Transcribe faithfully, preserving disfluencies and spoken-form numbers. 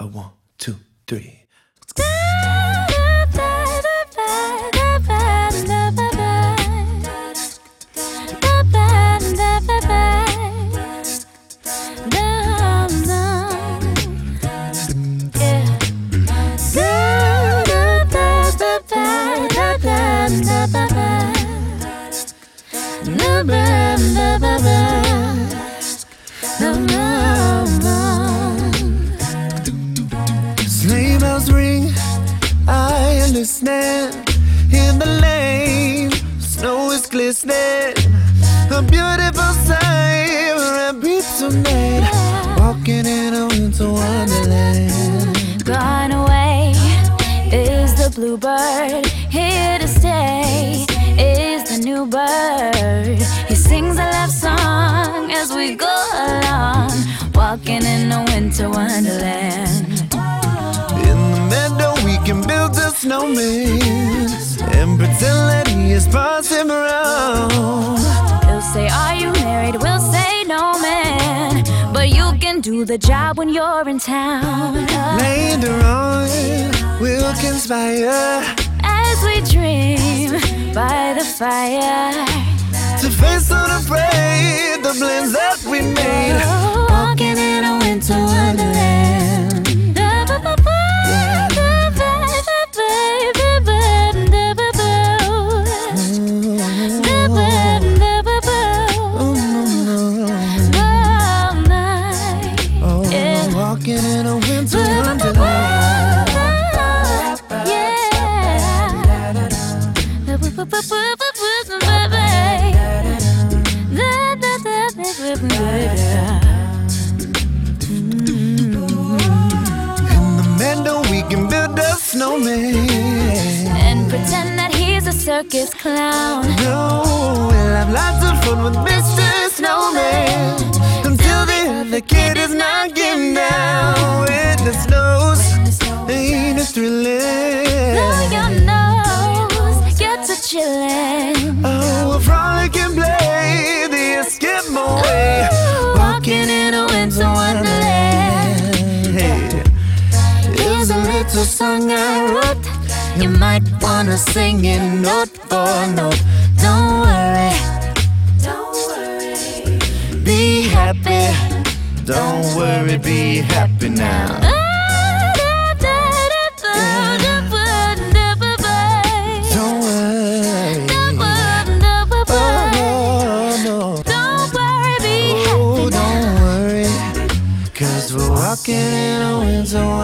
A one, two, three. Sleigh bells ring, I am listening. In the lane, snow is glistening. A beautiful sight, we're happy tonight. Walking in a winter wonderland. Gone away is the bluebird, here to stay is the new bird. He sings a love song as we go along, walking in a winter wonderland. In the meadow we can build a snowman and pretend that he is passing around. He'll say, are you married? We'll say, no man, but you can do the job when you're in town. Later on we'll conspire as we dream by the fire to face unafraid the plans that we made. Walking in a winter wonderland. Walking in a winter wonderland. In the meadow we can build a snowman and pretend that he's a circus clown. No, we'll have lots of fun with Mister Snowman until the other kid is knocking down. When the snows ain't it thrilling? Blow your nose, get to chillin'. Oh, we'll frolic and play the Eskimo way. Walking in a winter wonderland. Hey, here's a little song I wrote. You might wanna sing it note for note. Don't worry, don't worry, be happy. Don't worry, be happy now. Don't worry, oh no, don't worry, be happy oh, now. don't worry, 'cause we're walking in a winter wonderland.